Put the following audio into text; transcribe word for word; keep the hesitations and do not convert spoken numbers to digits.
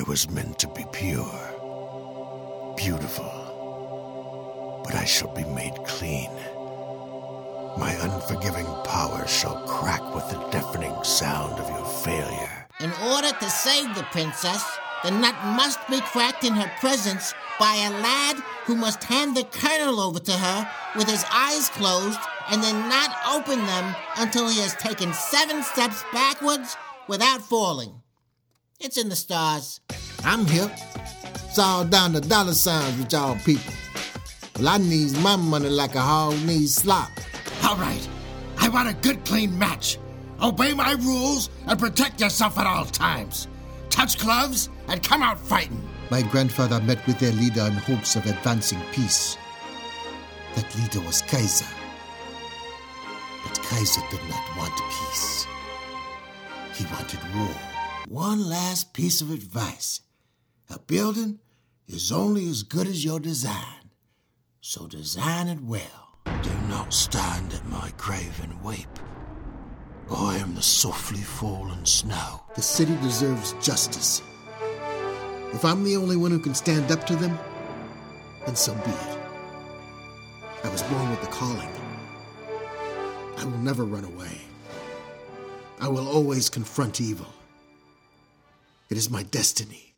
was meant to be pure, beautiful, but I shall be made clean. My unforgiving powers shall crack with the deafening sound of your failure. In order to save the princess, the nut must be cracked in her presence by a lad who must hand the kernel over to her with his eyes closed and then not open them until he has taken seven steps backwards without falling. It's in the stars. I'm hip. It's all down to dollar signs with y'all people. Well, I needs my money like a hog needs slop. All right. I want a good, clean match. Obey my rules and protect yourself at all times. Touch gloves and come out fighting. My grandfather met with their leader in hopes of advancing peace. That leader was Kaiser. But Kaiser did not want peace. He wanted war. One last piece of advice. A building is only as good as your design. So design it well. Do not stand at my grave and weep. I am the softly fallen snow. The city deserves justice. If I'm the only one who can stand up to them, then so be it. I was born with the calling. I will never run away. I will always confront evil. It is my destiny.